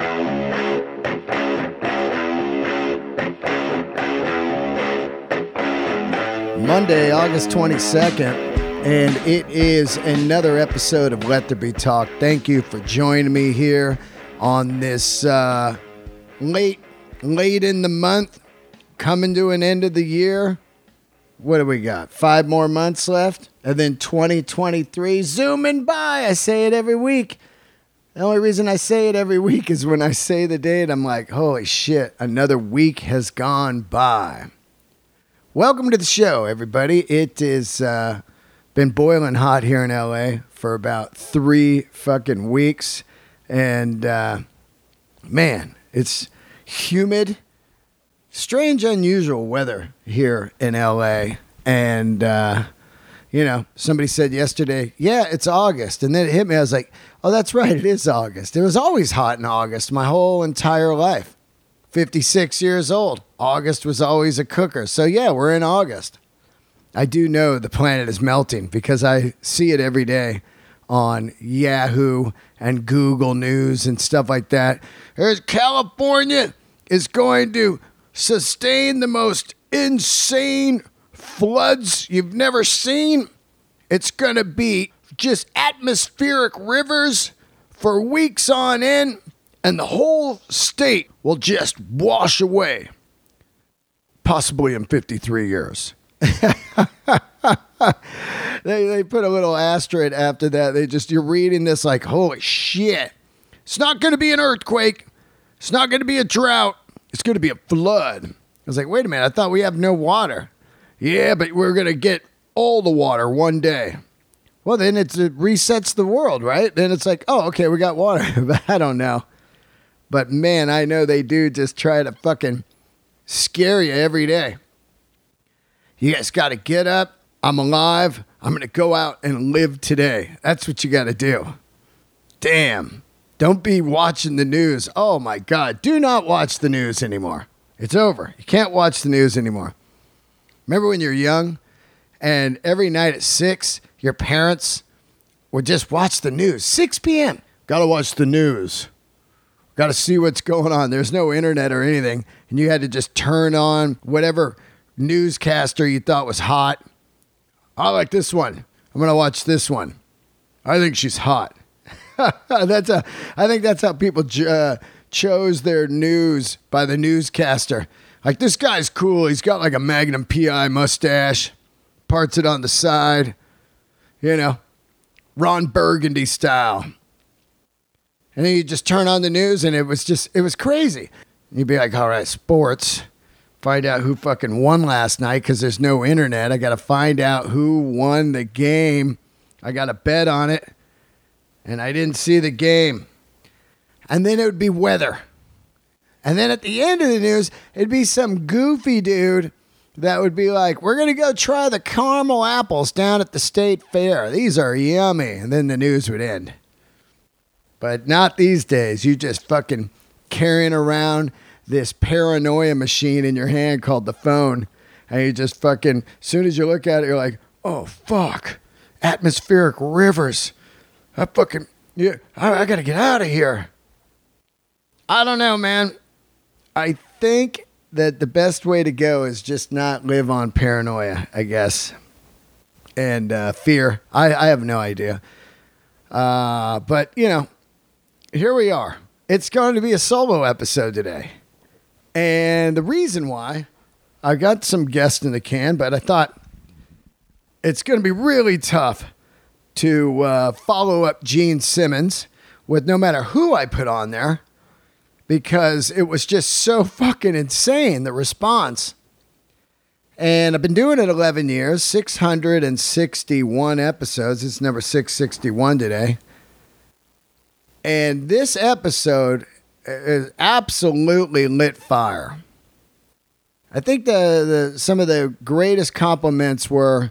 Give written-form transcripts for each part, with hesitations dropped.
Monday, August 22nd, and it is another episode of Let There Be Talk. Thank you for joining me here on this late in the month, coming to an end of the year. What do we got? 5 more months left, and then 2023 zooming by. I say it every week. The only reason I say it every week is when I say the date, I'm like, holy shit, another week has gone by. Welcome to the show, everybody. It is been boiling hot here in LA for about 3 fucking weeks. And, man, it's humid, strange, unusual weather here in LA. And, somebody said yesterday, yeah, it's August. And then it hit me. I was like, oh, that's right. It is August. It was always hot in August my whole entire life. 56 years old. August was always a cooker. So yeah, we're in August. I do know the planet is melting because I see it every day on Yahoo and Google News and stuff like that. California is going to sustain the most insane floods you've never seen. It's going to be just atmospheric rivers for weeks on end. And the whole state will just wash away, possibly in 53 years. They put a little asterisk after that. You're reading this like, holy shit. It's not going to be an earthquake. It's not going to be a drought. It's going to be a flood. I was like, wait a minute. I thought we have no water. Yeah, but we're going to get all the water one day. Well, then it resets the world, right? Then it's like, oh, okay, we got water. But I don't know. But man, I know they do just try to fucking scare you every day. You guys got to get up. I'm alive. I'm going to go out and live today. That's what you got to do. Damn. Don't be watching the news. Oh my God. Do not watch the news anymore. It's over. You can't watch the news anymore. Remember when you're young and every night at 6, your parents would just watch the news. 6 p.m. Got to watch the news. Got to see what's going on. There's no internet or anything. And you had to just turn on whatever newscaster you thought was hot. I like this one. I'm going to watch this one. I think she's hot. I think that's how people chose their news by the newscaster. Like, this guy's cool. He's got like a Magnum PI mustache. Parts it on the side. You know, Ron Burgundy style. And then you just turn on the news and it was crazy. You'd be like, all right, sports. Find out who fucking won last night because there's no internet. I got to find out who won the game. I got to bet on it. And I didn't see the game. And then it would be weather. And then at the end of the news, it'd be some goofy dude that would be like, we're going to go try the caramel apples down at the state fair. These are yummy. And then the news would end. But not these days. You just fucking carrying around this paranoia machine in your hand called the phone. And you just fucking, as soon as you look at it, you're like, oh, fuck. Atmospheric rivers. I got to get out of here. I don't know, man. I think that the best way to go is just not live on paranoia, I guess. And fear. I have no idea. But, here we are. It's going to be a solo episode today. And the reason why, I got some guests in the can, but I thought it's going to be really tough to follow up Gene Simmons with no matter who I put on there because it was just so fucking insane, the response. And I've been doing it 11 years, 661 episodes. It's number 661 today. And this episode is absolutely lit fire. I think some of the greatest compliments were,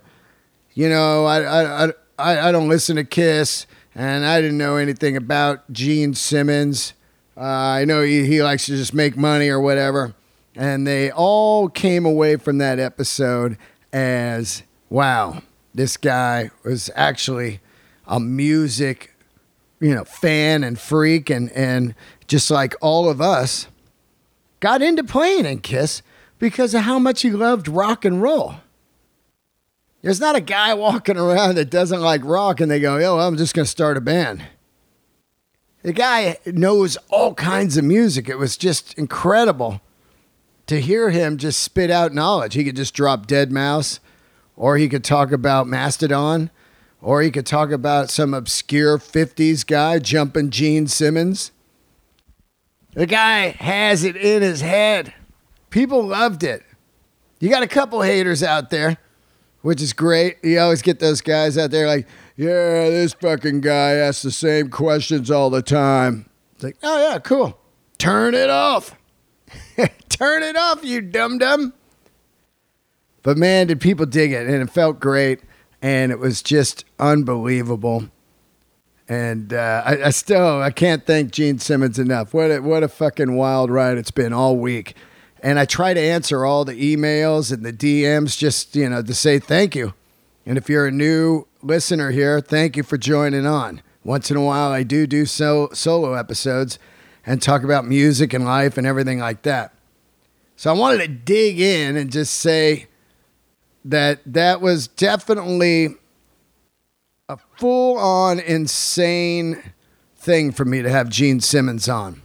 I don't listen to Kiss, and I didn't know anything about Gene Simmons. I know he likes to just make money or whatever. And they all came away from that episode as, wow, this guy was actually a music fan and freak and just like all of us, got into playing in Kiss because of how much he loved rock and roll. There's not a guy walking around that doesn't like rock and they go, yo, I'm just going to start a band. The guy knows all kinds of music. It was just incredible to hear him just spit out knowledge. He could just drop Deadmau5, or he could talk about Mastodon, or he could talk about some obscure 50s guy jumping Gene Simmons. The guy has it in his head. People loved it. You got a couple haters out there, which is great. You always get those guys out there like, yeah, this fucking guy asks the same questions all the time. It's like, oh yeah, cool. Turn it off. Turn it off, you dum-dum. But man, did people dig it. And it felt great. And it was just unbelievable. And I can't thank Gene Simmons enough. What a fucking wild ride it's been all week. And I try to answer all the emails and the DMs just, to say thank you. And if you're a new listener here, thank you for joining on. Once in a while, I do solo episodes and talk about music and life and everything like that. So I wanted to dig in and just say that was definitely a full-on insane thing for me to have Gene Simmons on.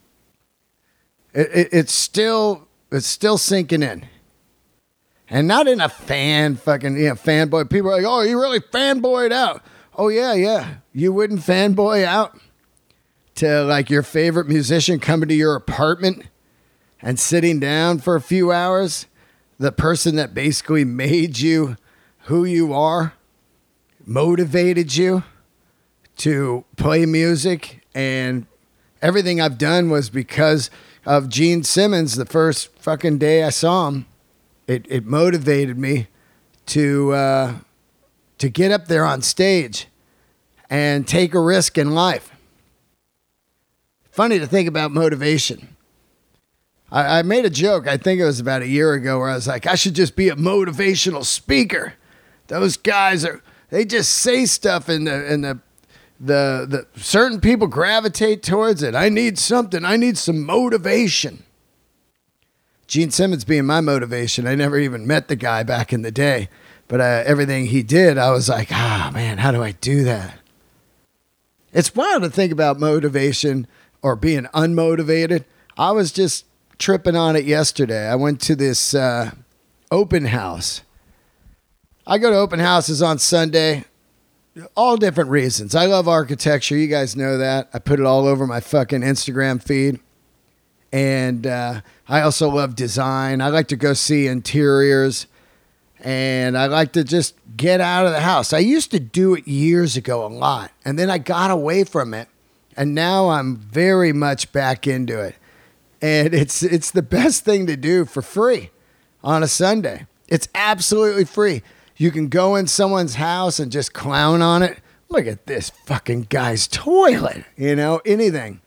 It's still sinking in. And not in a fanboy. People are like, oh, you really fanboyed out. Oh, yeah. You wouldn't fanboy out to like your favorite musician coming to your apartment and sitting down for a few hours? The person that basically made you who you are, motivated you to play music, and everything I've done was because of Gene Simmons. The first fucking day I saw him, it motivated me to get up there on stage and take a risk in life. Funny to think about motivation. I made a joke, I think it was about a year ago, where I was like, I should just be a motivational speaker. Those guys they just say stuff and the certain people gravitate towards it. I need something. I need some motivation. Gene Simmons being my motivation. I never even met the guy back in the day, but everything he did, I was like, man, how do I do that? It's wild to think about motivation or being unmotivated. I was just tripping on it yesterday. I went to this open house. I go to open houses on Sunday, all different reasons. I love architecture. You guys know that. I put it all over my fucking Instagram feed. And I also love design. I like to go see interiors. And I like to just get out of the house. I used to do it years ago a lot. And then I got away from it. And now I'm very much back into it. And it's the best thing to do for free on a Sunday. It's absolutely free. You can go in someone's house and just clown on it. Look at this fucking guy's toilet. Anything.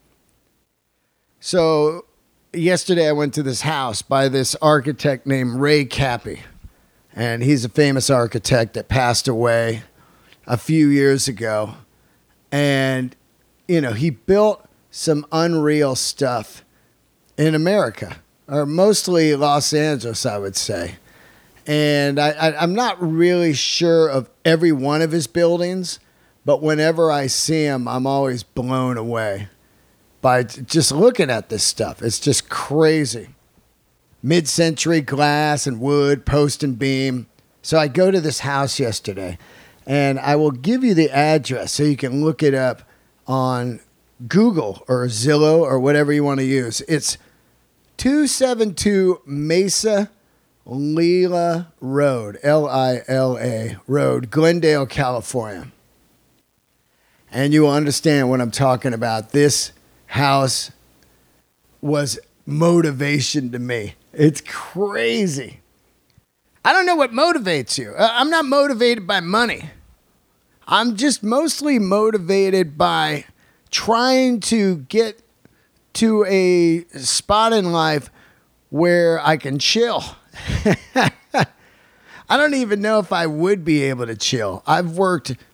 So yesterday I went to this house by this architect named Ray Cappy. And he's a famous architect that passed away a few years ago. And, he built some unreal stuff in America, or mostly Los Angeles, I would say. And I'm not really sure of every one of his buildings, but whenever I see him, I'm always blown away by just looking at this stuff. It's just crazy. Mid-century glass and wood, post and beam. So I go to this house yesterday, and I will give you the address so you can look it up on Google or Zillow or whatever you want to use. It's 272 Mesa Lila Road, Lila Road, Glendale, California. And you will understand what I'm talking about. This house was motivation to me. It's crazy. I don't know what motivates you. I'm not motivated by money. I'm just mostly motivated by trying to get to a spot in life where I can chill. I don't even know if I would be able to chill. I've worked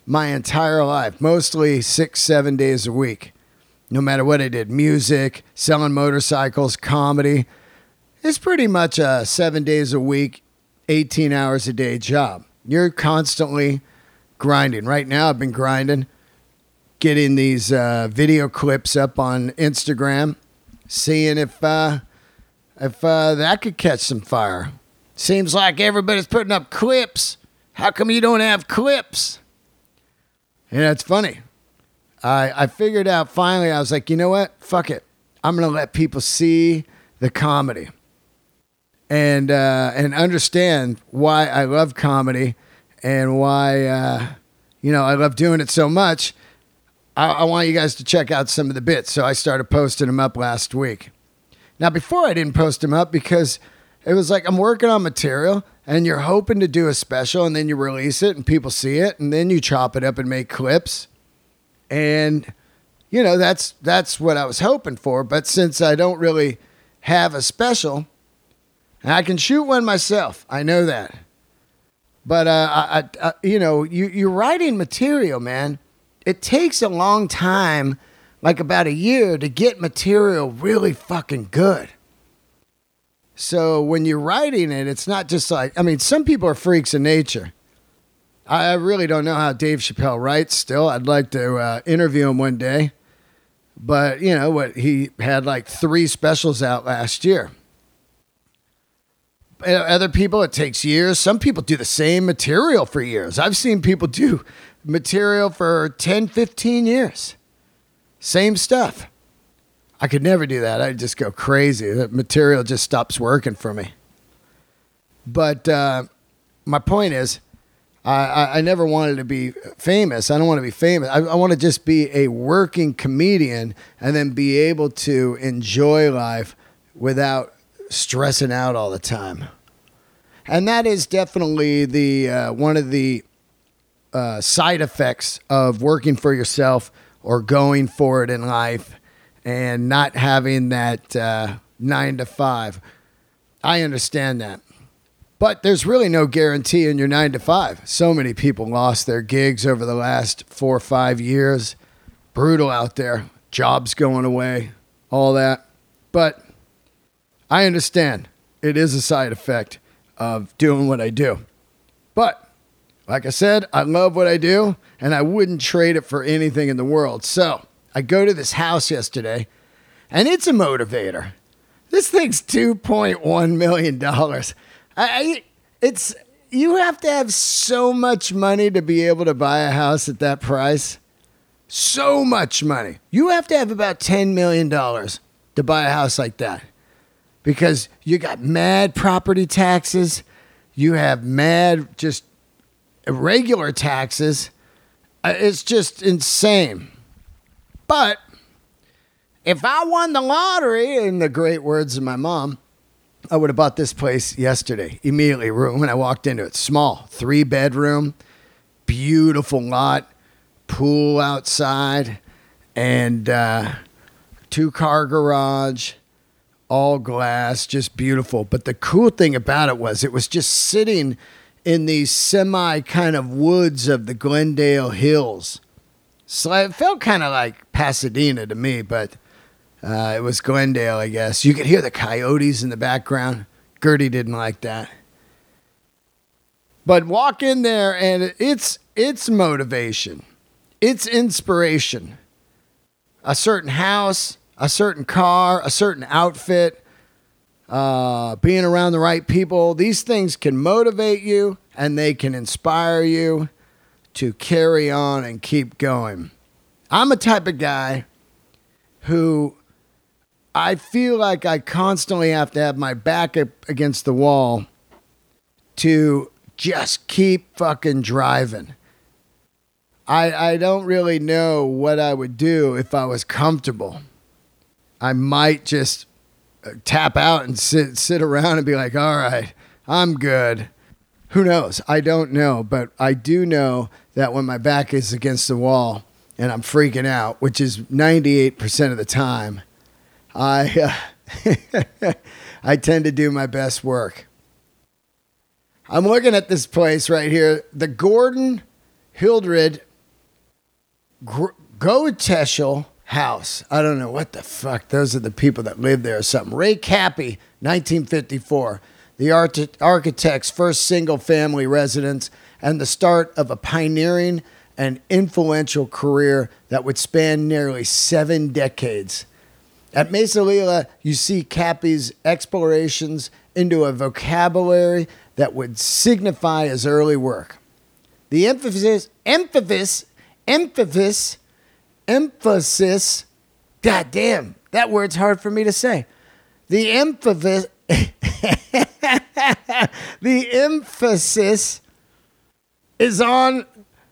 my entire life, mostly 6-7 days a week. No matter what I did, music, selling motorcycles, comedy. It's pretty much a 7 days a week, 18 hours a day job. You're constantly grinding. Right now, I've been grinding, getting these video clips up on Instagram, seeing if that could catch some fire. Seems like everybody's putting up clips. How come you don't have clips? And it's funny. I figured out finally, I was like, you know what? Fuck it. I'm going to let people see the comedy and understand why I love comedy and why, I love doing it so much. I want you guys to check out some of the bits. So I started posting them up last week. Now, before I didn't post them up because it was like I'm working on material and you're hoping to do a special and then you release it and people see it and then you chop it up and make clips. And, that's what I was hoping for. But since I don't really have a special, I can shoot one myself. I know that. But, you're writing material, man. It takes a long time, like about a year, to get material really fucking good. So when you're writing it, it's not just like, some people are freaks of nature. I really don't know how Dave Chappelle writes still. I'd like to interview him one day. But, he had like 3 specials out last year. Other people, it takes years. Some people do the same material for years. I've seen people do material for 10, 15 years. Same stuff. I could never do that. I'd just go crazy. The material just stops working for me. But my point is, I never wanted to be famous. I don't want to be famous. I want to just be a working comedian and then be able to enjoy life without stressing out all the time. And that is definitely the one of the side effects of working for yourself or going for it in life and not having that 9 to 5. I understand that. But there's really no guarantee in your 9 to 5. So many people lost their gigs over the last 4 or 5 years. Brutal out there. Jobs going away. All that. But I understand. It is a side effect of doing what I do. But like I said, I love what I do, and I wouldn't trade it for anything in the world. So I go to this house yesterday, and it's a motivator. This thing's $2.1 million. You have to have so much money to be able to buy a house at that price. So much money. You have to have about $10 million to buy a house like that. Because you got mad property taxes. You have mad just irregular taxes. It's just insane. But if I won the lottery, in the great words of my mom, I would have bought this place yesterday. Immediately, room, and I walked into it. Small, 3-bedroom, beautiful lot, pool outside, and 2-car garage, all glass, just beautiful. But the cool thing about it was just sitting in these semi kind of woods of the Glendale Hills. So it felt kind of like Pasadena to me, but it was Glendale, I guess. You could hear the coyotes in the background. Gertie didn't like that. But walk in there and it's motivation. It's inspiration. A certain house, a certain car, a certain outfit, being around the right people. These things can motivate you and they can inspire you to carry on and keep going. I'm a type of guy who I feel like I constantly have to have my back up against the wall to just keep fucking driving. I don't really know what I would do if I was comfortable. I might just tap out and sit around and be like, all right, I'm good. Who knows? I don't know. But I do know that when my back is against the wall and I'm freaking out, which is 98% of the time, I tend to do my best work. I'm looking at this place right here, the Gordon Hildred Goetheschel House. I don't know what the fuck. Those are the people that live there or something. Ray Cappy, 1954. The architect's first single-family residence and the start of a pioneering and influential career that would span nearly 7 decades. At Mesalila, you see Cappy's explorations into a vocabulary that would signify his early work. The emphasis, God damn, that word's hard for me to say. The emphasis is on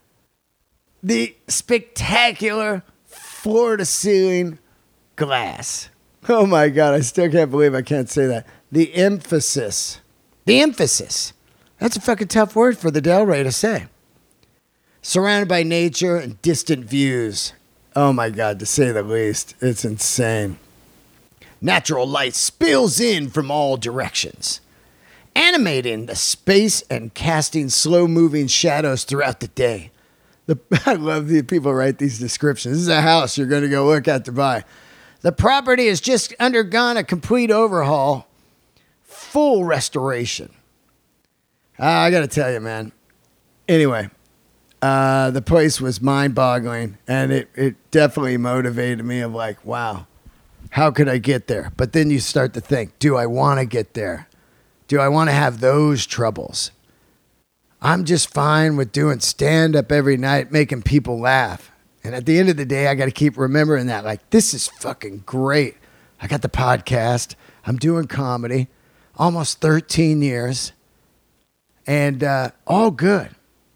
the spectacular floor-to-ceiling glass. Oh my God, I still can't believe I can't say that. The emphasis. That's a fucking tough word for the Del Rey to say. Surrounded by nature and distant views. Oh my God, to say the least. It's insane. Natural light spills in from all directions, animating the space and casting slow-moving shadows throughout the day. I love the people who write these descriptions. This is a house you're going to go look at to buy. The property has just undergone a complete overhaul, full restoration. I got to tell you, man. Anyway, the place was mind-boggling, and it definitely motivated me of like, wow, how could I get there? But then you start to think, do I want to get there? Do I want to have those troubles? I'm just fine with doing stand-up every night, making people laugh. And at the end of the day, I got to keep remembering that. Like, this is fucking great. I got the podcast. I'm doing comedy. Almost 13 years. And all good.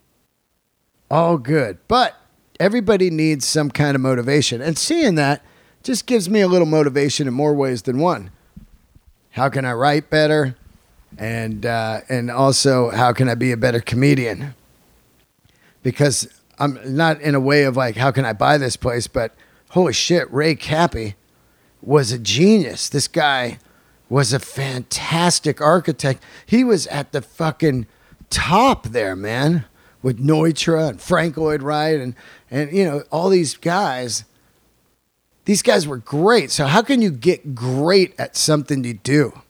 All good. But everybody needs some kind of motivation. And seeing that just gives me a little motivation in more ways than one. How can I write better? And also, how can I be a better comedian? Because I'm not in a way of like, how can I buy this place? But holy shit, Ray Cappy was a genius. This guy was a fantastic architect. He was at the fucking top there, man, with Neutra and Frank Lloyd Wright and you know, all these guys. These guys were great. So how can you get great at something you do?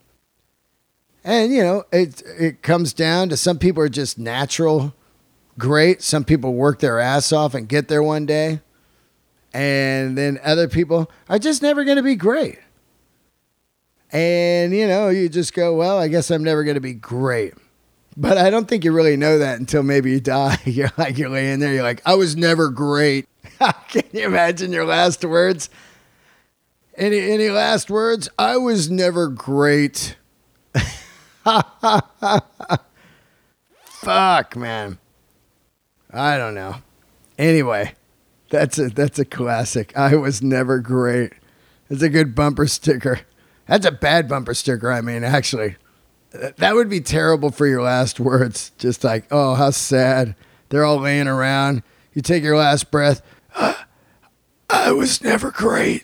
And, you know, it comes down to some people are just natural great. Some people work their ass off and get there one day. And then other people are just never going to be great. And, you know, you just go, well, I guess I'm never going to be great. But I don't think you really know that until maybe you die. You're laying there. You're like, I was never great. Can you imagine your last words? Any last words? I was never great. Fuck, man. I don't know. Anyway, that's a classic. I was never great. It's a good bumper sticker. That's a bad bumper sticker, I mean, actually. That would be terrible for your last words. Just like, oh, how sad. They're all laying around. You take your last breath. I was never great.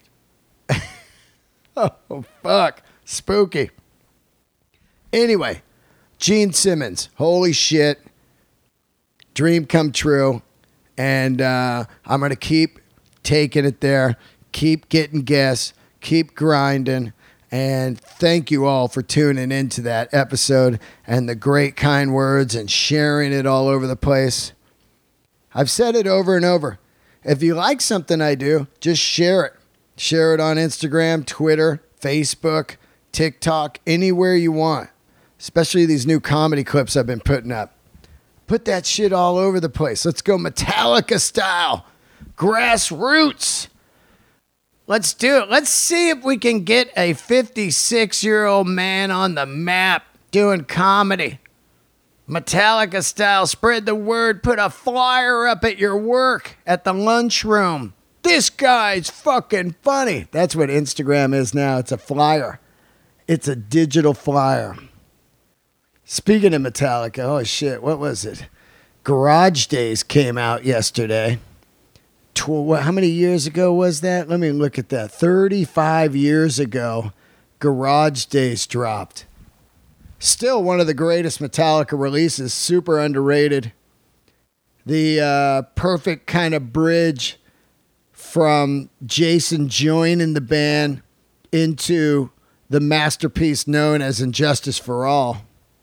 Oh, fuck. Spooky. Anyway, Gene Simmons. Holy shit. Dream come true. And I'm going to keep taking it there. Keep getting guests. Keep grinding. And thank you all for tuning into that episode and the great kind words and sharing it all over the place. I've said it over and over. If you like something I do, just share it. Share it on Instagram, Twitter, Facebook, TikTok, anywhere you want. Especially these new comedy clips I've been putting up. Put that shit all over the place. Let's go Metallica style. Grassroots. Let's do it. Let's see if we can get a 56-year-old man on the map doing comedy. Metallica style. Spread the word. Put a flyer up at your work, at the lunchroom. This guy's fucking funny. That's what Instagram is now. It's a flyer. It's a digital flyer. Speaking of Metallica, oh shit, what was it? Garage Days came out yesterday. How many years ago was that? Let me look at that. 35 years ago, Garage Days dropped. Still one of the greatest Metallica releases. Super underrated. the perfect kind of bridge from Jason joining the band into the masterpiece known as Injustice for All.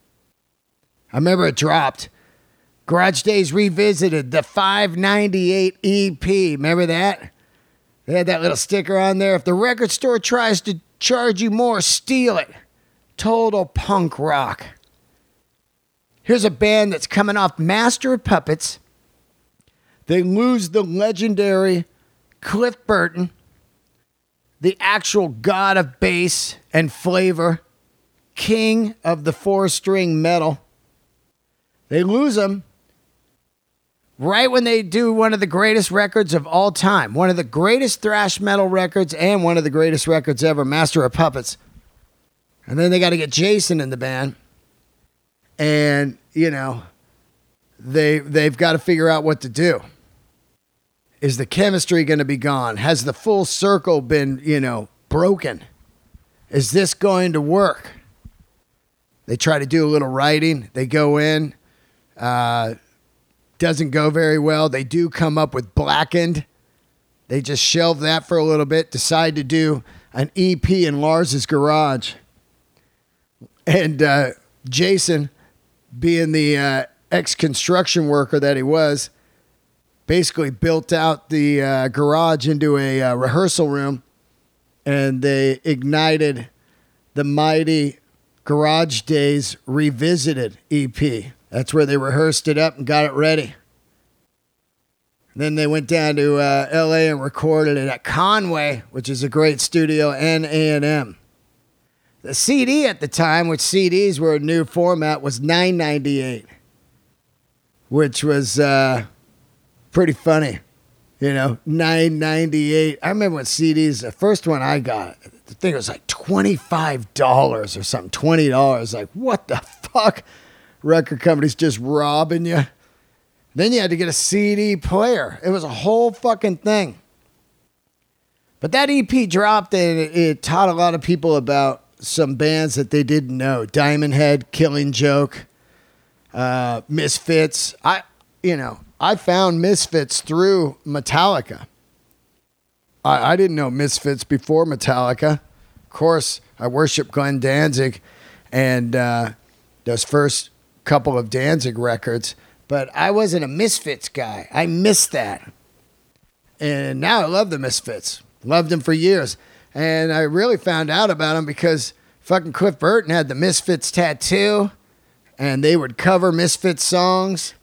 I remember it dropped. Garage Days Revisited, the 598 EP. Remember that? They had that little sticker on there. If the record store tries to charge you more, steal it. Total punk rock. Here's a band that's coming off Master of Puppets. They lose the legendary Cliff Burton, the actual god of bass and flavor, king of the 4-string metal. They lose him right when they do one of the greatest records of all time, one of the greatest thrash metal records and one of the greatest records ever, Master of Puppets. And then they got to get Jason in the band. And, you know, they've got to figure out what to do. Is the chemistry going to be gone? Has the full circle been, you know, broken? Is this going to work? They try to do a little writing. They go in. Doesn't go very well. They do come up with Blackened. They just shelve that for a little bit. Decide to do an EP in Lars's garage. And Jason, being the ex-construction worker that he was, basically built out the garage into a rehearsal room, and they ignited the mighty Garage Days Revisited EP. That's where they rehearsed it up and got it ready. Then they went down to L.A. and recorded it at Conway, which is a great studio, and A&M. The CD at the time, which CDs were a new format, was $9.98, which was pretty funny. You know, $9.98. I remember when CDs, the first one I got, I think it was like $25 or something, $20. Like, what the fuck? Record companies just robbing you. Then you had to get a CD player. It was a whole fucking thing. But that EP dropped, and it taught a lot of people about some bands that they didn't know. Diamond Head, Killing Joke, Misfits. I found Misfits through Metallica. I didn't know Misfits before Metallica. Of course, I worship Glenn Danzig and those first couple of Danzig records, but I wasn't a Misfits guy. I missed that. And now I love the Misfits. Loved them for years. And I really found out about them because fucking Cliff Burton had the Misfits tattoo, and they would cover Misfits songs.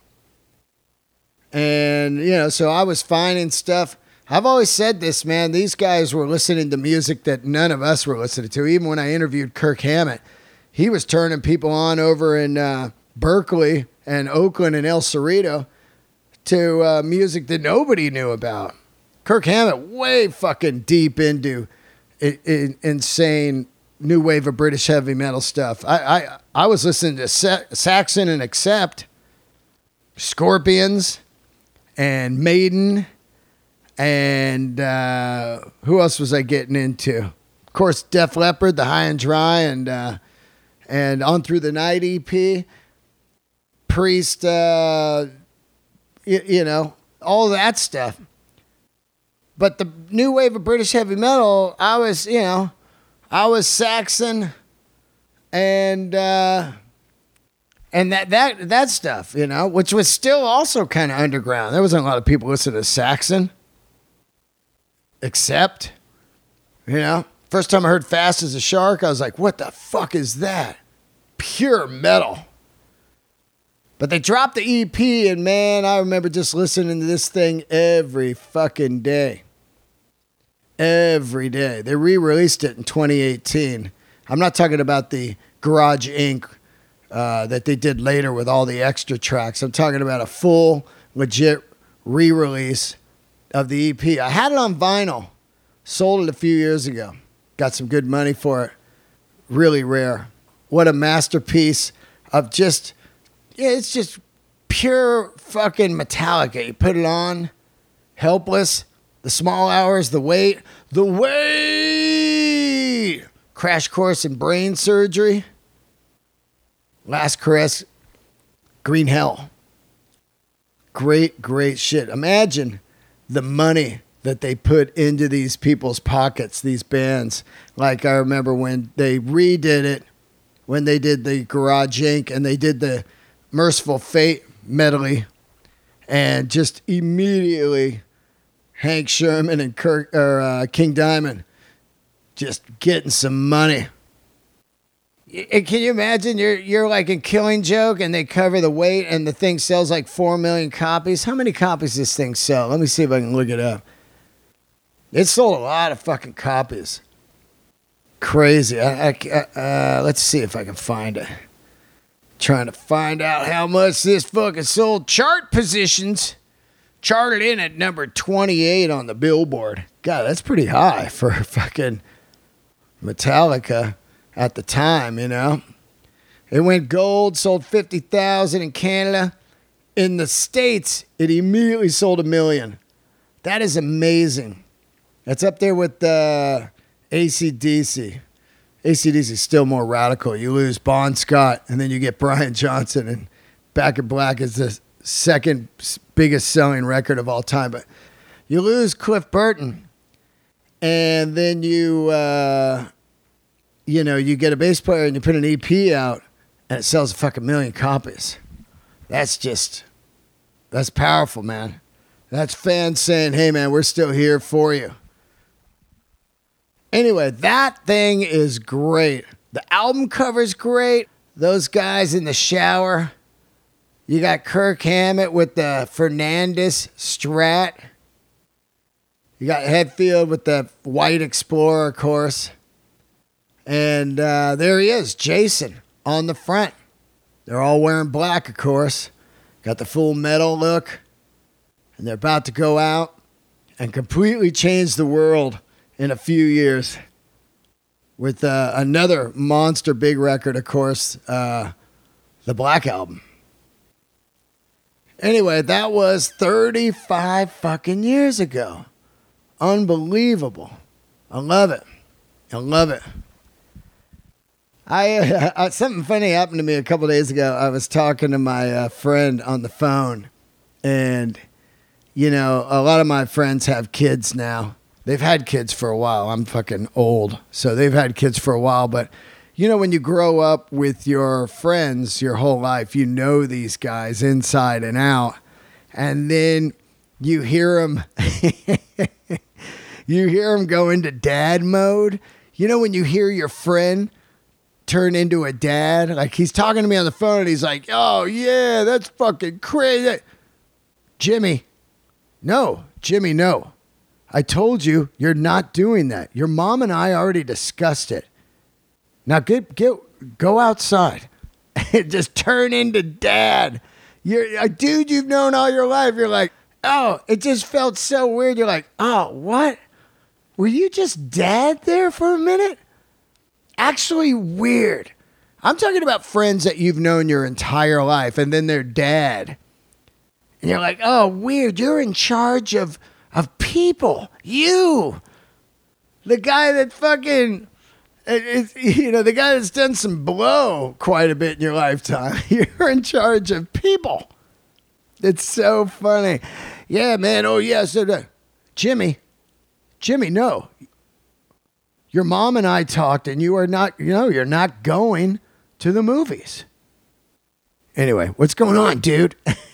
And, you know, so I was finding stuff. I've always said this, man. These guys were listening to music that none of us were listening to. Even when I interviewed Kirk Hammett, he was turning people on over in Berkeley and Oakland and El Cerrito to music that nobody knew about. Kirk Hammett way fucking deep into insane new wave of British heavy metal stuff. I was listening to Saxon and Accept, Scorpions, and Maiden, and who else was I getting into? Of course, Def Leppard, The High and Dry, and On Through the Night EP, Priest, you know, all that stuff. But the new wave of British heavy metal, I was Saxon and that stuff, you know, which was still also kind of underground. There wasn't a lot of people listening to Saxon. Except, you know, first time I heard Fast as a Shark, I was like, what the fuck is that? Pure metal. But they dropped the EP, and man, I remember just listening to this thing every fucking day. Every day. They re-released it in 2018. I'm not talking about the Garage Inc. That they did later with all the extra tracks. I'm talking about a full, legit re-release of the EP. I had it on vinyl. Sold it a few years ago. Got some good money for it. Really rare. What a masterpiece of just... Yeah, it's just pure fucking Metallica. You put it on, Helpless, The Small Hours, The Wait, Crash Course in Brain Surgery, Last Caress, Green Hell. great, great shit. Imagine the money that they put into these people's pockets, these bands. Like I remember when they redid it, when they did the Garage Inc. and they did the Merciful Fate medley, and just immediately Hank Sherman and King Diamond just getting some money. Can you imagine you're like in Killing Joke and they cover the weight and the thing sells like 4 million copies? How many copies does this thing sell? Let me see if I can look it up. It sold a lot of fucking copies. Crazy. Let's see if I can find it. Trying to find out how much this fucking sold. Chart positions. Charted in at number 28 on the Billboard. God, that's pretty high for fucking Metallica. At the time, you know. It went gold, sold 50,000 in Canada. In the States, it immediately sold 1 million. That is amazing. That's up there with AC/DC. AC/DC is still more radical. You lose Bon Scott, and then you get Brian Johnson, and Back in Black is the second biggest selling record of all time. But you lose Cliff Burton, and then you get a bass player and you put an EP out and it sells a fucking 1 million copies. That's powerful, man. That's fans saying, hey, man, we're still here for you. Anyway, that thing is great. The album cover's great. Those guys in the shower. You got Kirk Hammett with the Fernandez Strat. You got Hetfield with the White Explorer, of course. And there he is, Jason, on the front. They're all wearing black, of course. Got the full metal look. And they're about to go out and completely change the world in a few years. With another monster big record, of course, the Black Album. Anyway, that was 35 fucking years ago. Unbelievable. I love it. I love it. Something funny happened to me a couple days ago. I was talking to my friend on the phone, and you know, a lot of my friends have kids now. They've had kids for a while. I'm fucking old, so they've had kids for a while. But you know, when you grow up with your friends your whole life, you know these guys inside and out, and then you hear them, go into dad mode. You know, when you hear your friend turn into a dad, like he's talking to me on the phone and he's like, oh yeah, that's fucking crazy. Jimmy, no. I told you, you're not doing that. Your mom and I already discussed it. Now go outside and just turn into dad. You're a dude you've known all your life. You're like, oh, it just felt so weird. You're like, oh, what? Were you just dad there for a minute? Actually weird. I'm talking about friends that you've known your entire life and then they're dad. And you're like, oh, weird. You're in charge of people. You. The guy that fucking, the guy that's done some blow quite a bit in your lifetime. You're in charge of people. It's so funny. Yeah, man. Oh, yeah. So, Jimmy, no. Your mom and I talked, and you're not going to the movies. Anyway, what's going on, dude?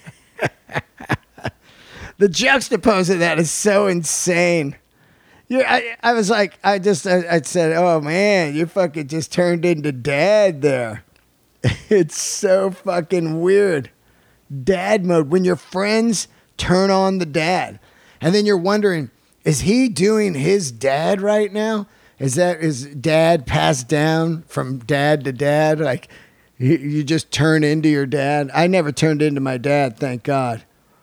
The juxtapose of that is so insane. I was like, I said, oh man, you fucking just turned into dad there. It's so fucking weird. Dad mode, when your friends turn on the dad. And then you're wondering, is he doing his dad right now? Is dad passed down from dad to dad? Like, you just turn into your dad? I never turned into my dad, thank God.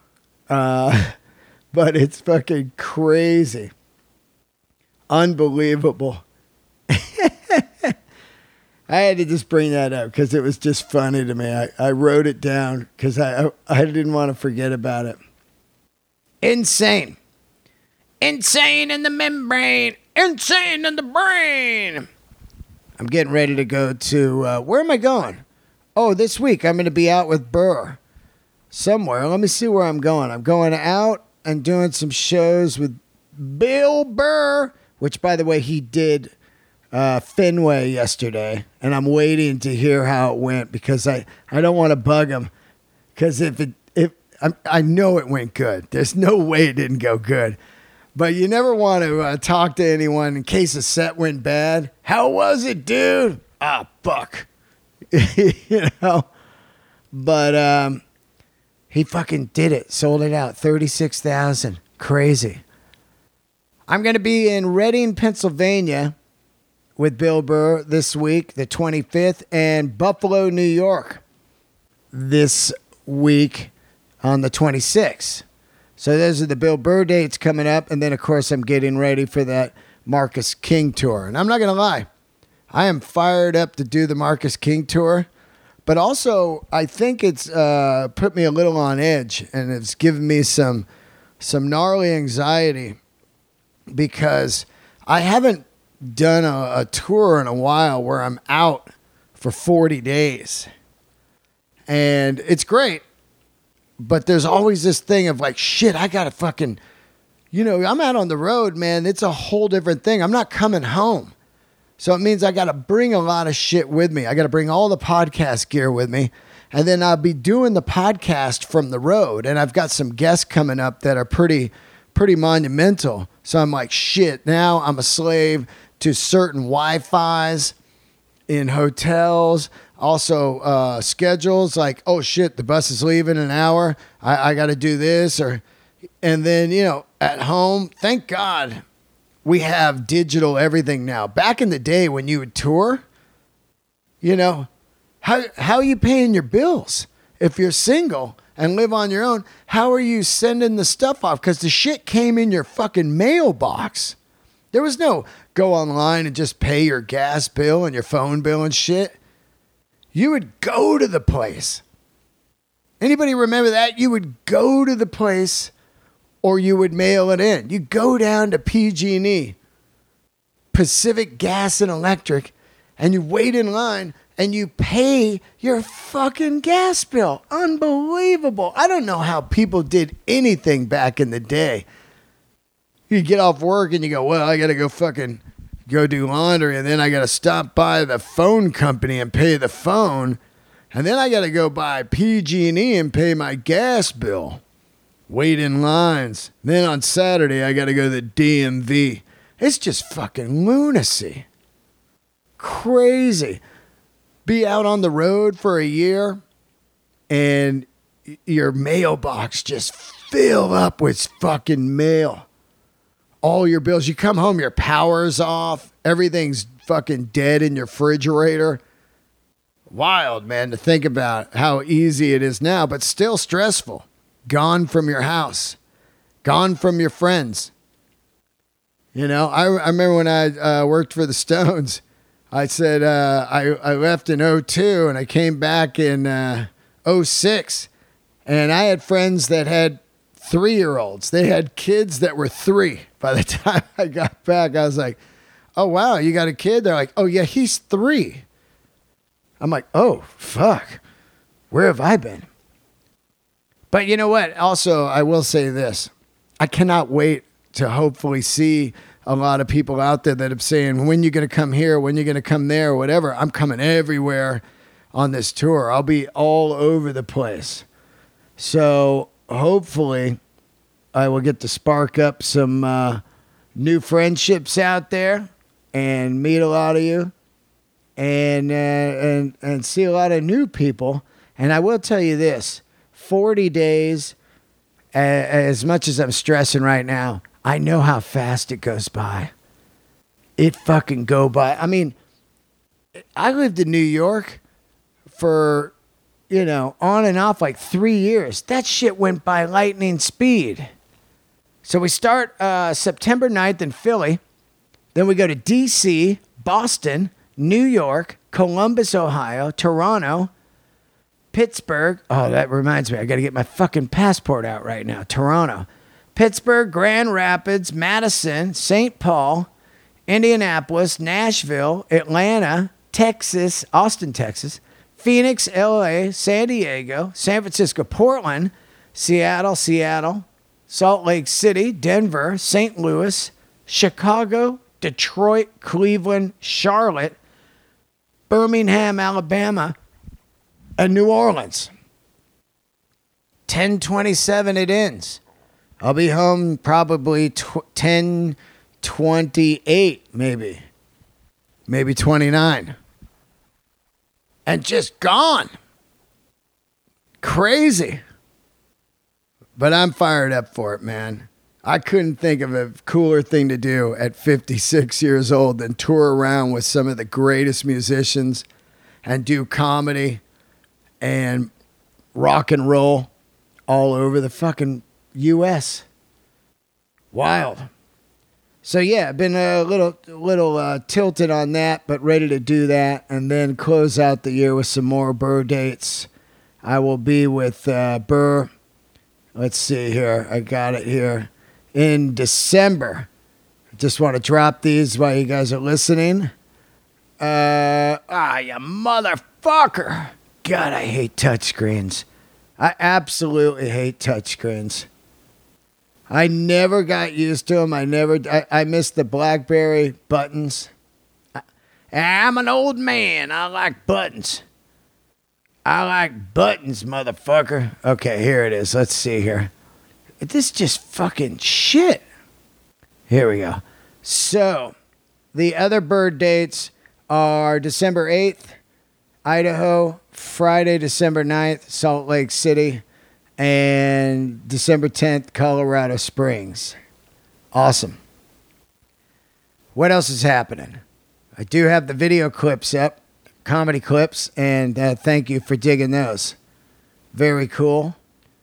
But it's fucking crazy. Unbelievable. I had to just bring that up because it was just funny to me. I wrote it down because I didn't want to forget about it. Insane. Insane in the membrane. Insane in the brain. I'm getting ready to go to, where am I going? Oh, this week I'm going to be out with Burr. somewhere. Let me see where I'm going. I'm going out and doing some shows with Bill Burr, which, by the way, he did Fenway yesterday, and I'm waiting to hear how it went because I don't want to bug him because I know it went good. There's no way it didn't go good. But you never want to talk to anyone in case a set went bad. How was it, dude? Ah, fuck. You know? But he fucking did it. Sold it out. 36,000. Crazy. I'm going to be in Reading, Pennsylvania with Bill Burr this week, the 25th, and Buffalo, New York this week on the 26th. So those are the Bill Burr dates coming up. And then, of course, I'm getting ready for that Marcus King tour. And I'm not going to lie. I am fired up to do the Marcus King tour. But also, I think it's put me a little on edge. And it's given me some gnarly anxiety. Because I haven't done a tour in a while where I'm out for 40 days. And it's great. But there's always this thing of like, shit, I got to fucking, I'm out on the road, man. It's a whole different thing. I'm not coming home. So it means I got to bring a lot of shit with me. I got to bring all the podcast gear with me. And then I'll be doing the podcast from the road. And I've got some guests coming up that are pretty monumental. So I'm like, shit, now I'm a slave to certain Wi-Fis in hotels. Also, schedules like, oh shit, the bus is leaving in an hour. I got to do this. And then, at home, thank God we have digital everything now. Back in the day when you would tour, how are you paying your bills? If you're single and live on your own, how are you sending the stuff off? Because the shit came in your fucking mailbox. There was no go online and just pay your gas bill and your phone bill and shit. You would go to the place. Anybody remember that? You would go to the place or you would mail it in. You go down to PG&E, Pacific Gas and Electric, and you wait in line and you pay your fucking gas bill. Unbelievable. I don't know how people did anything back in the day. You get off work and you go, well, I got to go do laundry, and then I got to stop by the phone company and pay the phone, and then I got to go by PG&E and pay my gas bill. Wait in lines. Then on Saturday, I got to go to the DMV. It's just fucking lunacy. Crazy. Be out on the road for a year, and your mailbox just fill up with fucking mail. All your bills. You come home, your power's off. Everything's fucking dead in your refrigerator. Wild, man, to think about how easy it is now, but still stressful. Gone from your house. Gone from your friends. I remember when I worked for the Stones, I said I left in 2002 and I came back in 2006. And I had friends that had 3-year-olds. They had kids that were 3. By the time I got back, I was like, oh, wow, you got a kid? They're like, oh, yeah, he's 3. I'm like, oh, fuck. Where have I been? But you know what? Also, I will say this. I cannot wait to hopefully see a lot of people out there that are saying, when you going to come here, when you going to come there, or whatever. I'm coming everywhere on this tour. I'll be all over the place. So hopefully I will get to spark up some new friendships out there and meet a lot of you and see a lot of new people. And I will tell you this, 40 days, as much as I'm stressing right now, I know how fast it goes by. It fucking go by. I mean, I lived in New York for, on and off like 3 years. That shit went by lightning speed. So we start September 9th in Philly. Then we go to D.C., Boston, New York, Columbus, Ohio, Toronto, Pittsburgh. Oh, that reminds me. I got to get my fucking passport out right now. Toronto, Pittsburgh, Grand Rapids, Madison, St. Paul, Indianapolis, Nashville, Atlanta, Texas, Austin, Texas, Phoenix, LA, San Diego, San Francisco, Portland, Seattle, Salt Lake City, Denver, St. Louis, Chicago, Detroit, Cleveland, Charlotte, Birmingham, Alabama, and New Orleans. 10:27 it ends. I'll be home probably 10:28 maybe 29. And just gone. Crazy. But I'm fired up for it, man. I couldn't think of a cooler thing to do at 56 years old than tour around with some of the greatest musicians and do comedy and rock and roll all over the fucking U.S. Wild. So yeah, I've been a little tilted on that, but ready to do that and then close out the year with some more Burr dates. I will be with Burr. Let's see here. I got it here. In December. I just want to drop these while you guys are listening. You motherfucker. God, I hate touchscreens. I absolutely hate touchscreens. I never got used to them. I missed the BlackBerry buttons. I'm an old man. I like buttons. I like buttons, motherfucker. Okay, here it is. Let's see here. This is just fucking shit. Here we go. So, the other Bird dates are December 8th, Idaho, Friday, December 9th, Salt Lake City, and December 10th, Colorado Springs. Awesome. What else is happening? I do have the video clips up. Comedy clips, and thank you for digging those. Very cool.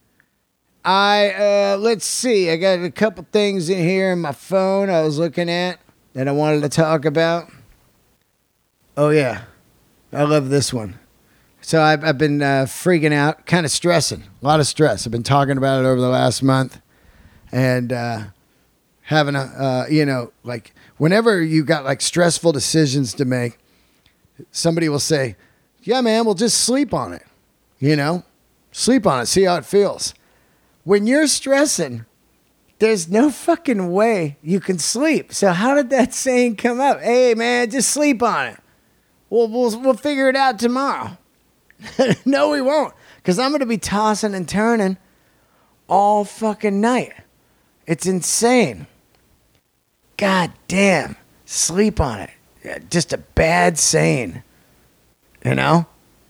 Let's see. I got a couple things in here in my phone I was looking at that I wanted to talk about. Oh, yeah. I love this one. So I've been freaking out, kind of stressing. A lot of stress. I've been talking about it over the last month. And having like whenever you got like stressful decisions to make, somebody will say, yeah, man, we'll just sleep on it. Sleep on it. See how it feels. When you're stressing, there's no fucking way you can sleep. So how did that saying come up? Hey, man, just sleep on it. We'll figure it out tomorrow. No, we won't. Because I'm going to be tossing and turning all fucking night. It's insane. God damn. Sleep on it. Just a bad saying, Hey,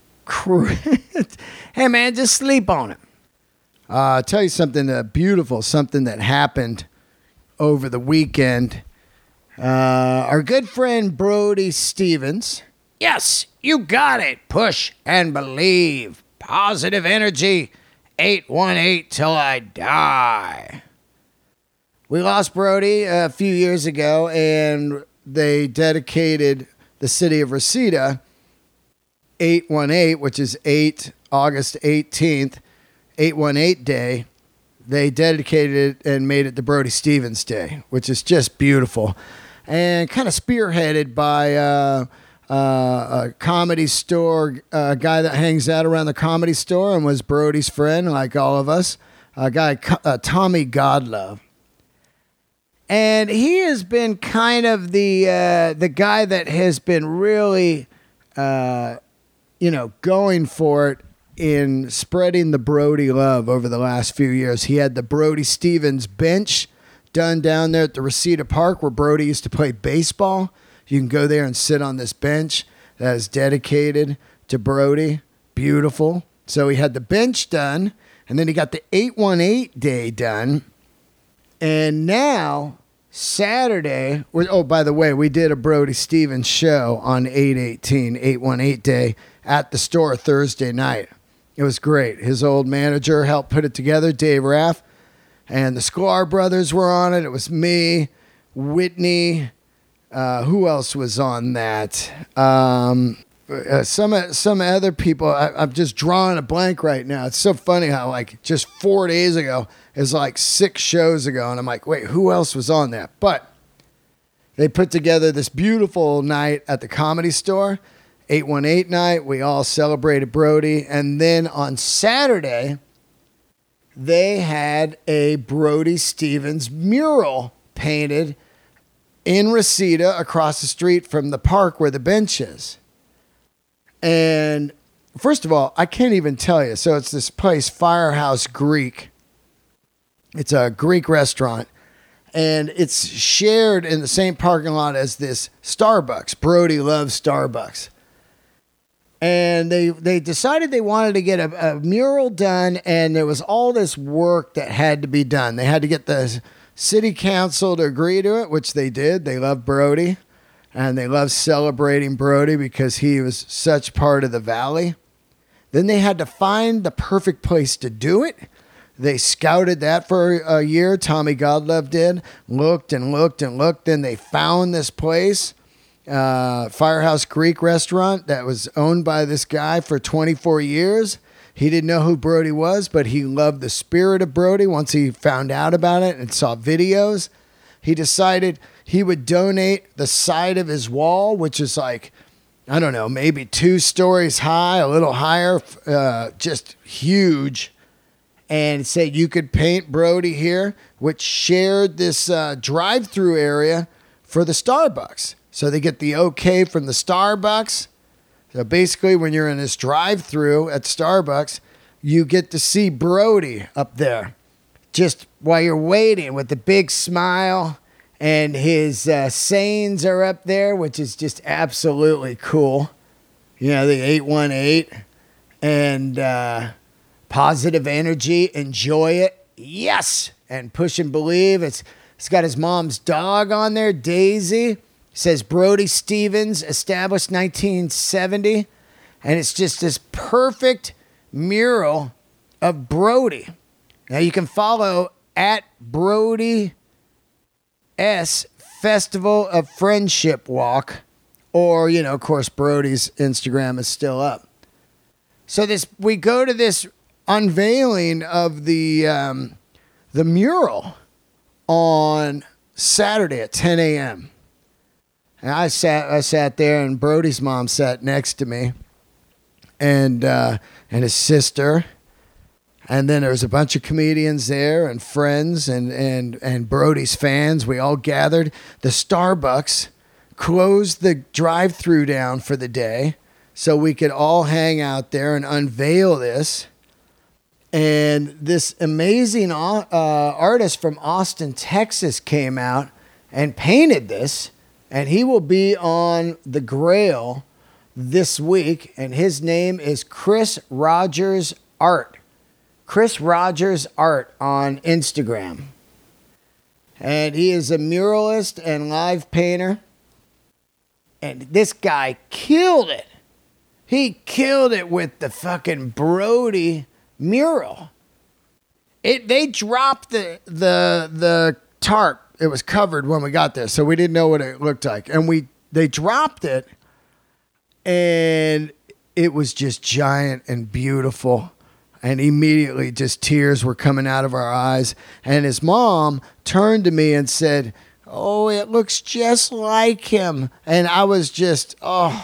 man, just sleep on it. I'll tell you something beautiful, something that happened over the weekend. Our good friend Brody Stevens. Yes, you got it. Push and believe. Positive energy. 818 till I die. We lost Brody a few years ago, and they dedicated the city of Reseda, 818, which is August 18th, 818 Day. They dedicated it and made it the Brody Stevens Day, which is just beautiful. And kind of spearheaded by a comedy store, a guy that hangs out around the comedy store and was Brody's friend, like all of us, a guy, Tommy Godlove. And he has been kind of the guy that has been really, going for it in spreading the Brody love over the last few years. He had the Brody Stevens bench done down there at the Reseda Park where Brody used to play baseball. You can go there and sit on this bench that is dedicated to Brody. Beautiful. So he had the bench done, and then he got the 818 Day done. And now, Saturday, by the way, we did a Brody Stevens show on 818 Day at the store Thursday night. It was great. His old manager helped put it together, Dave Raff, and the Sklar brothers were on it. It was me, Whitney, who else was on that? Some other people. I'm just drawing a blank right now. It's so funny how like just 4 days ago is like 6 shows ago, and I'm like, wait, who else was on that? But they put together this beautiful night at the Comedy Store, 818 night. We all celebrated Brody. And then on Saturday, they had a Brody Stevens mural painted in Reseda across the street from the park where the bench is. And first of all, I can't even tell you. So it's this place, Firehouse Greek. It's a Greek restaurant. And it's shared in the same parking lot as this Starbucks. Brody loves Starbucks. And they decided they wanted to get a mural done, and there was all this work that had to be done. They had to get the city council to agree to it, which they did. They love Brody, and they love celebrating Brody because he was such part of the valley. Then they had to find the perfect place to do it. They scouted that for a year. Tommy Godlove did. Looked and looked and looked. Then they found this place, Firehouse Greek restaurant, that was owned by this guy for 24 years. He didn't know who Brody was, but he loved the spirit of Brody once he found out about it and saw videos. He decided he would donate the side of his wall, which is like, I don't know, maybe 2 stories high, a little higher, just huge. And said you could paint Brody here, which shared this drive-through area for the Starbucks. So they get the okay from the Starbucks. So basically, when you're in this drive-through at Starbucks, you get to see Brody up there just while you're waiting with the big smile. And his sayings are up there, which is just absolutely cool. You know, the 818 and... positive energy, enjoy it, yes, and push and believe. It's got his mom's dog on there, Daisy. It says Brody Stevens, established 1970, and it's just this perfect mural of Brody. Now you can follow at Brody S Festival of Friendship Walk, or of course Brody's Instagram is still up. So we go to this unveiling of the mural on Saturday at 10 a.m. And I sat there, and Brody's mom sat next to me, and his sister, and then there was a bunch of comedians there and friends and Brody's fans. We all gathered. The Starbucks closed the drive-through down for the day so we could all hang out there and unveil this. And this amazing artist from Austin, Texas came out and painted this. And he will be on the Grail this week. And his name is Chris Rogers Art. Chris Rogers Art on Instagram. And he is a muralist and live painter. And this guy killed it. He killed it with the fucking Brody mural. They dropped the tarp. It was covered when we got there, so we didn't know what it looked like. And they dropped it, and it was just giant and beautiful. And immediately just tears were coming out of our eyes. And his mom turned to me and said, "Oh, it looks just like him." And I was just, oh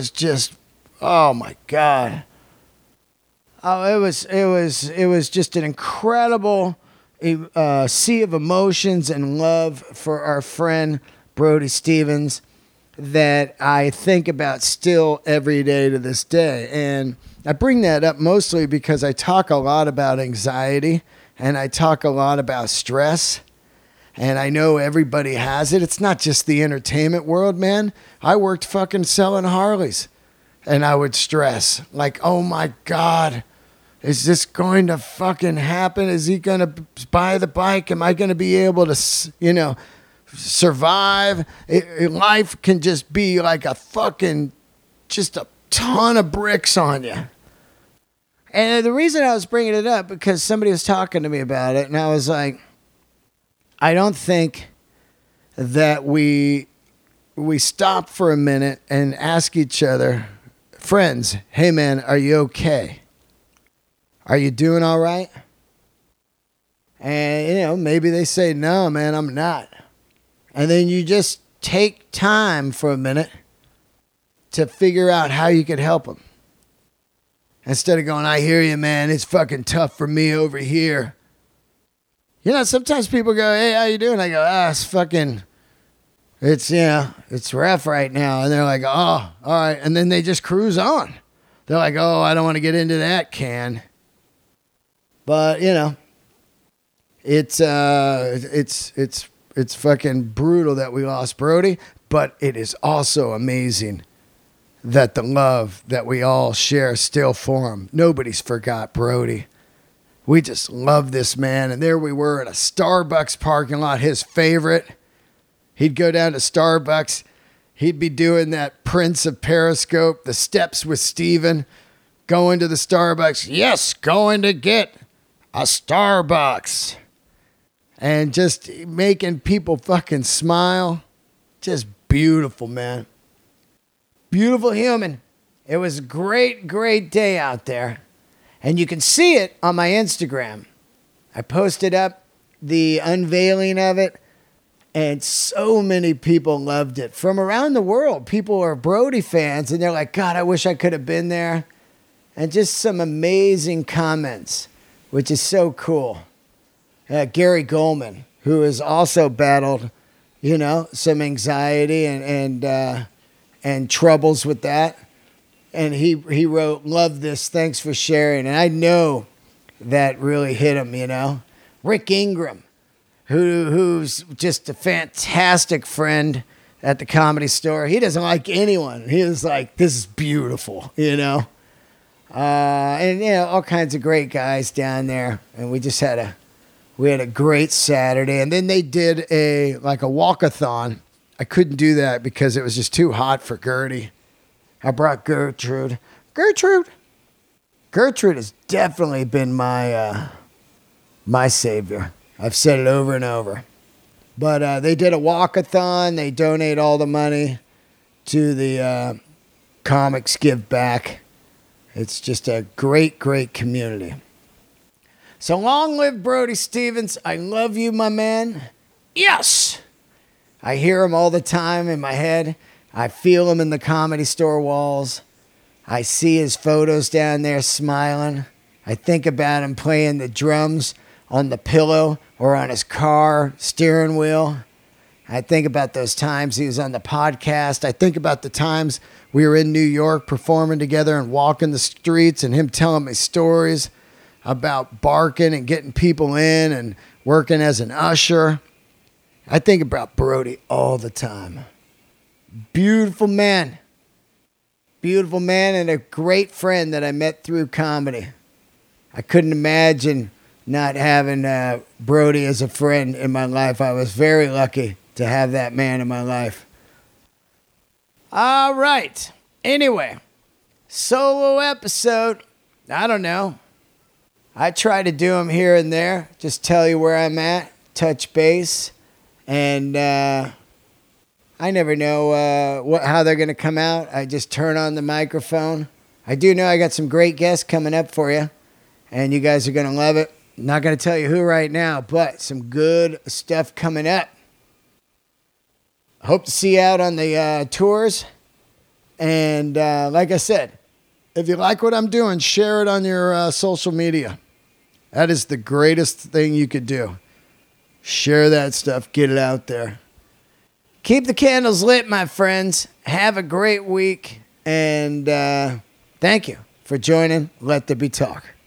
my God. Oh, it was just an incredible sea of emotions and love for our friend Brody Stevens that I think about still every day to this day. And I bring that up mostly because I talk a lot about anxiety and I talk a lot about stress. And I know everybody has it. It's not just the entertainment world, man. I worked fucking selling Harleys and I would stress like, oh my God, is this going to fucking happen? Is he going to buy the bike? Am I going to be able to, survive? Life can just be like just a ton of bricks on you. And the reason I was bringing it up, because somebody was talking to me about it, and I was like, I don't think that we stop for a minute and ask each other, friends, hey man, are you okay? Are you doing all right? And, maybe they say, no, man, I'm not. And then you just take time for a minute to figure out how you could help them. Instead of going, I hear you, man. It's fucking tough for me over here. You know, sometimes people go, hey, how you doing? I go, it's fucking, it's rough right now. And they're like, oh, all right. And then they just cruise on. They're like, oh, I don't want to get into that can. But, you know, it's fucking brutal that we lost Brody. But it is also amazing that the love that we all share still for him. Nobody's forgot Brody. We just love this man. And there we were at a Starbucks parking lot, his favorite. He'd go down to Starbucks. He'd be doing that Prince of Periscope, the steps with Steven, going to the Starbucks. Yes, going to get a Starbucks. And just making people fucking smile. Just beautiful, man. Beautiful human. It was a great, great day out there. And you can see it on my Instagram. I posted up the unveiling of it. And so many people loved it. From around the world, people are Brody fans. And they're like, God, I wish I could have been there. And just some amazing comments, which is so cool. Gary Goldman, who has also battled, you know, some anxiety and troubles with that. And he wrote, love this, thanks for sharing. And I know that really hit him, you know. Rick Ingram, who's just a fantastic friend at the Comedy Store. He doesn't like anyone. He was like, this is beautiful, you know. And, you know, all kinds of great guys down there. And we just had a great Saturday. And then they did a walkathon. I couldn't do that because it was just too hot for Gertie. I brought Gertrude. Gertrude has definitely been my savior. I've said it over and over. But they did a walkathon. They donate all the money to the Comics Give Back. It's just a great, great community. So long live Brody Stevens. I love you, my man. Yes! I hear him all the time in my head. I feel him in the Comedy Store walls. I see his photos down there smiling. I think about him playing the drums on the pillow or on his car steering wheel. I think about those times he was on the podcast. I think about the times we were in New York performing together and walking the streets and him telling me stories about barking and getting people in and working as an usher. I think about Brody all the time. Beautiful man. Beautiful man and a great friend that I met through comedy. I couldn't imagine not having Brody as a friend in my life. I was very lucky to have that man in my life. All right. Anyway, solo episode. I don't know. I try to do them here and there. Just tell you where I'm at. Touch base. And I never know how they're going to come out. I just turn on the microphone. I do know I got some great guests coming up for you. And you guys are going to love it. Not going to tell you who right now, but some good stuff coming up. Hope to see you out on the tours. And like I said, if you like what I'm doing, share it on your social media. That is the greatest thing you could do. Share that stuff. Get it out there. Keep the candles lit, my friends. Have a great week. And thank you for joining Let There Be Talk.